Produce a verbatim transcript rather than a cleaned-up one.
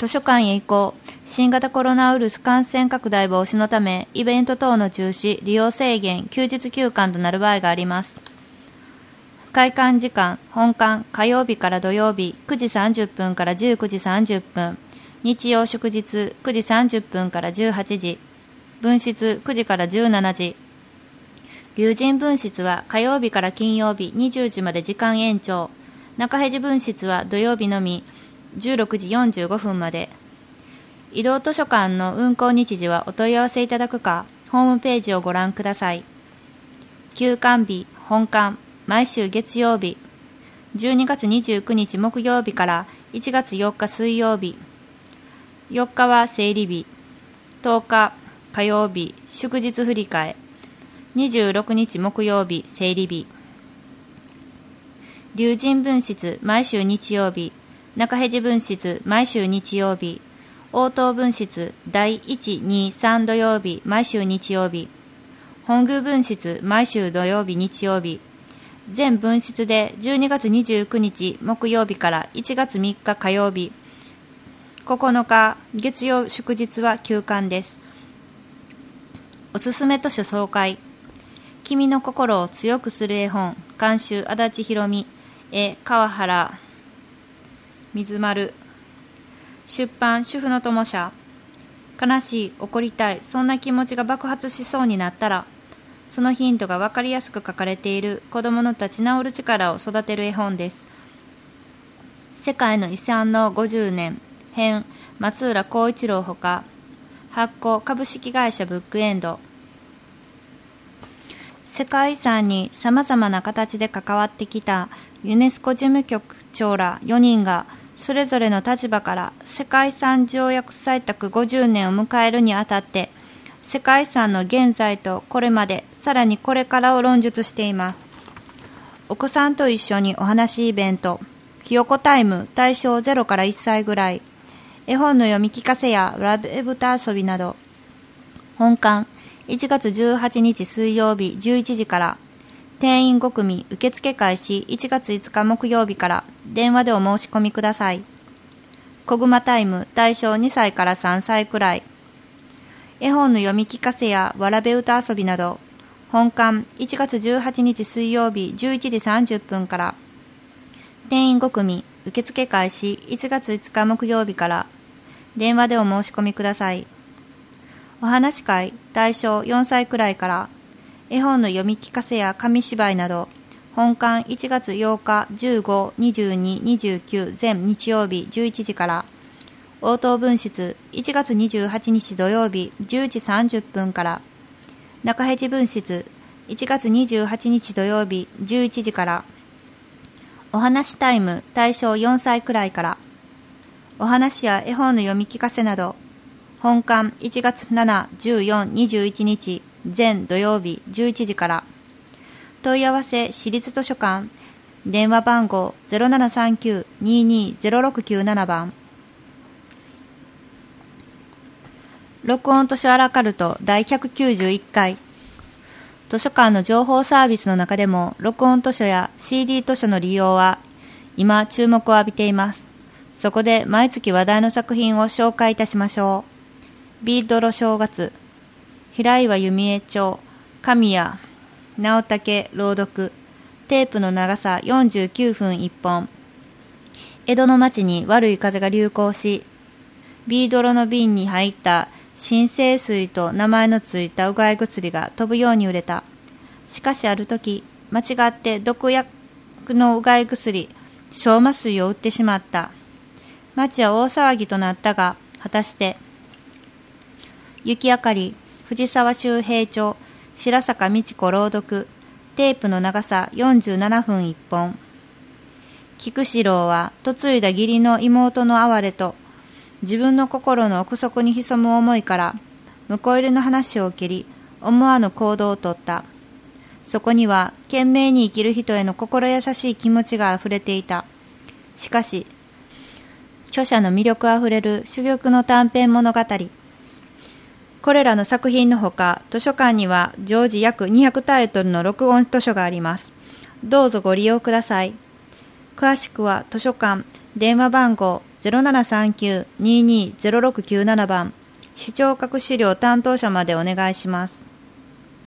図書館へ行こう。新型コロナウイルス感染拡大防止のため、イベント等の中止、利用制限、休日休館となる場合があります。開館時間、本館、火曜日から土曜日、くじさんじゅっぷんからじゅうくじさんじゅっぷん、日曜祝日、くじさんじゅっぷんからじゅうはちじ、分室、くじからじゅうしちじ。龍神分室は火曜日から金曜日にじゅうじまで時間延長。中辺路分室は土曜日のみじゅうろくじよんじゅうごふんまで。移動図書館の運行日時はお問い合わせいただくか、ホームページをご覧ください。休館日、本館、毎週月曜日。じゅうにがつにじゅうくにち木曜日からいちがつよっか水曜日。よっかは整理日。とおか火曜日、祝日振り替え。にじゅうろくにち木曜日、整理日。龍神分室、毎週日曜日。中辺路分室、毎週日曜日。応答分室、だいいち、に、さん土曜日、毎週日曜日。本宮分室、毎週土曜日、日曜日。全分室でじゅうにがつにじゅうくにち木曜日からいちがつみっか火曜日。ここのか月曜祝日は休館です。おすすめ図書紹介。君の心を強くする絵本、監修足立ひろみ、絵川原水丸、出版主婦の友社。悲しい、怒りたい、そんな気持ちが爆発しそうになったら、そのヒントが分かりやすく書かれている子供の立ち直る力を育てる絵本です。世界の遺産のごじゅうねん編、松浦光一郎ほか、発行株式会社ブックエンド。世界遺産にさまざまな形で関わってきたユネスコ事務局長らよにんが、それぞれの立場から世界遺産条約採択ごじゅうねんを迎えるにあたって、世界遺産の現在とこれまで、さらにこれからを論述しています。お子さんと一緒にお話イベント、ひよこタイム、対象ゼロからいっさいぐらい、絵本の読み聞かせやラブ歌遊びなど。本館、いちがつじゅうはちにち水曜日じゅういちじから、定員ごくみ受付開始いちがついつか木曜日から、電話でお申し込みください。こぐまタイム、対象にさいからさんさいくらい。絵本の読み聞かせやわらべ歌遊びなど。本館、いちがつじゅうはちにち水曜日じゅういちじさんじゅっぷんから、定員ごくみ受付開始いちがついつか木曜日から、電話でお申し込みください。お話し会、対象よんさいくらいから、絵本の読み聞かせや紙芝居など。本館、いちがつようか、じゅうご、にじゅうに、にじゅうきゅう全日曜日じゅういちじから。応答分室、いちがつにじゅうはちにち土曜日じゅうじさんじゅっぷんから。中辺路分室、いちがつにじゅうはちにち土曜日じゅういちじから。お話タイム、対象よんさいくらいから。お話や絵本の読み聞かせなど。本館、いちがつなな、じゅうよん、にじゅういちにち全土曜日じゅういちじから。問い合わせ私立図書館、電話番号 ゼロななさんきゅう にーにー ゼロろくきゅうなな 番。録音図書アラカルトだいひゃくきゅうじゅういっかい。図書館の情報サービスの中でも録音図書や シーディー 図書の利用は今注目を浴びています。そこで毎月話題の作品を紹介いたしましょう。ビードロ正月、平岩弓江町、神谷直武朗読、テープの長さよんじゅうきゅうふんいっぽん。江戸の町に悪い風が流行し、ビードロの瓶に入った新生水と名前のついたうがい薬が飛ぶように売れた。しかしある時、間違って毒薬のうがい薬、小麻水を売ってしまった。町は大騒ぎとなったが、果たして、雪明かり、藤沢周平町、白坂美智子朗読、テープの長さよんじゅうななふんいっぽん。菊四郎は嫁いだ義理の妹の哀れと、自分の心の奥底に潜む思いから、婿入りの話を切り、思わぬ行動をとった。そこには、懸命に生きる人への心優しい気持ちがあふれていた。しかし、著者の魅力あふれる珠玉の短編物語。これらの作品のほか、図書館には常時約にひゃくタイトルの録音図書があります。どうぞご利用ください。詳しくは図書館、電話番号ゼロななさんきゅう にーにー ゼロろくきゅうなな 番、視聴覚資料担当者までお願いします。